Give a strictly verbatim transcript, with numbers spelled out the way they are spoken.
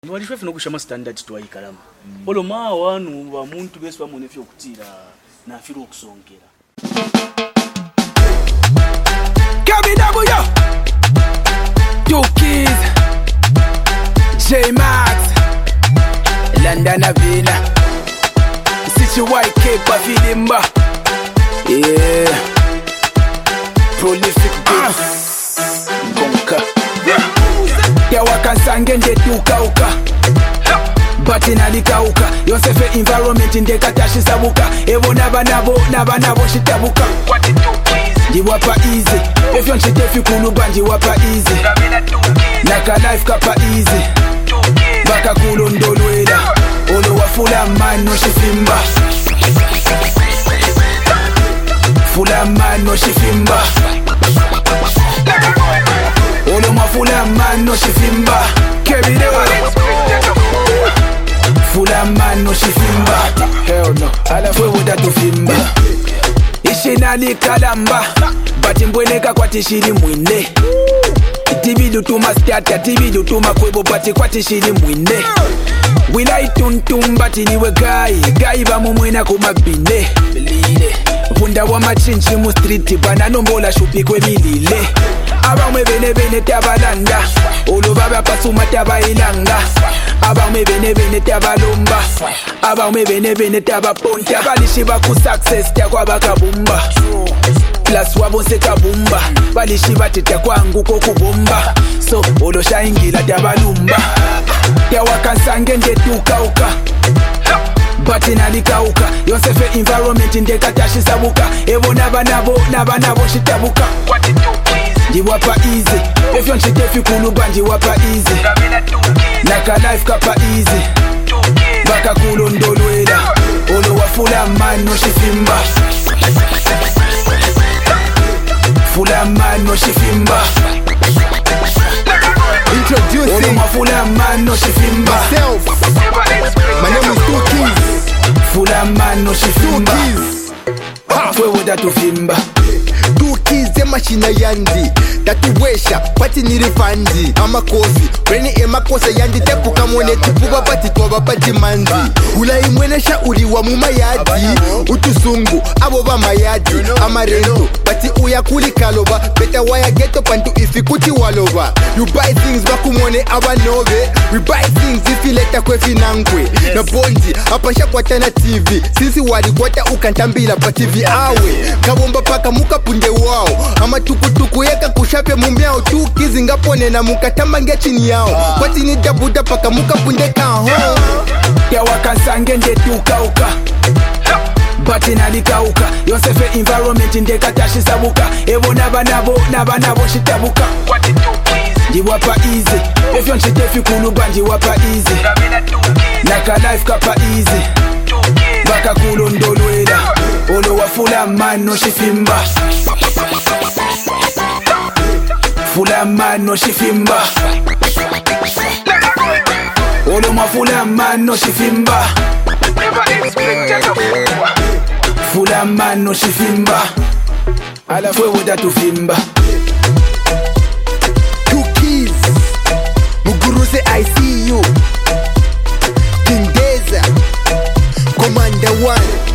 Walishwe fino kushama standard tuwa ikalama. Mm. Olo maa wanu wa muntu besu wa monefyo kutira na filo kusongera. Kabidabu yo! Two Keys J-Max London Avina Sichi Y K Pafilimba. Yeah Prolific beats Gonka Yawakansange nje tukauka Bati nalikauka Yosefe environment ndeka tashi sabuka Evo naba nabo naba nabo shitabuka Ndiwapa easy Efyo nchitefi kuluba ndiwapa easy Naka life kapa easy Baka kulo ndolwela Olo wafula mano shifimba Fula mano shifimba Olo mafula mano shifimba Kebidewa Fula mano shifimba Hell no, ala fwe wuda tufimba Ishina ni kalamba Bati mbweneka kwa tishiri mwine Tibidu tuma stata, tibidu tuma kwebo bati kwa tishiri mwine Wila ituntum bati niwe gai Gai ba mumwena kumabine Punda wa machinchi mu street Bananombola shupi kwe milile Abamwe bene bene tabalanda Olo baba pasuma tabailanga Abamwe bene bene tabalomba Abamwe bene bene tabaponta Balishiba ku success takwa bakabumba Plus wabonse kabumba Balishiba tete kwangu kokubumba So olo shaingila tabalumba Yawakansange nje tukauka Bati nalikauka Yosefe environment ndeka tashi sabuka Evo naba nabo naba nabo shitabuka Ndiwapa easy Efyo nchitefi kuluba ndiwapa easy Naka life kapa easy Baka kulo ndolwela Olo wafula mano shifimba Fula mano shifimba Introducing Olo wafula mano shifimba myself. My name is Two Keys. Fula mano shifimba Fwe wuda tufimba Two Keys ze machina yandi Tatuwesha pati nirifandi Amakosi Reni emakosa yandi Tepuka mwone tipuba pati toba pati manzi Ula imwenesha uri wa muma yadi Utusungu abo ba mayadi Amarento Pati uya kuli kaloba Beta waya geto pantu ifikuti waloba You buy things baku mwone aba nove We buy things ifileta kwe finankwe Na bondi apasha kwa tana T V Sisi wadi kwata ukantambila pa T V awe Kabomba paka muka punde wao Ama tukutuku yeka kushape mumbiao Two Keys ngapone na mukatamba nge chini yao Kwati ni dabuda paka muka punde kaho Yawakansange nje tukauka Bati nalikauka Yosefe environment ndeka tashi sabuka Evo naba nabo naba nabo shitabuka Ndiwapa easy Efyo nchitefi kuluba ndiwapa easy Naka life kapa easy Baka kulo ndolwela Olo wafula mano shifimba Fula mano shifimba Olo mafula mano shifimba Fula mano shifimba Ala fwe wuda tufimba Two Keys Muguruze I see you King Deza Commander One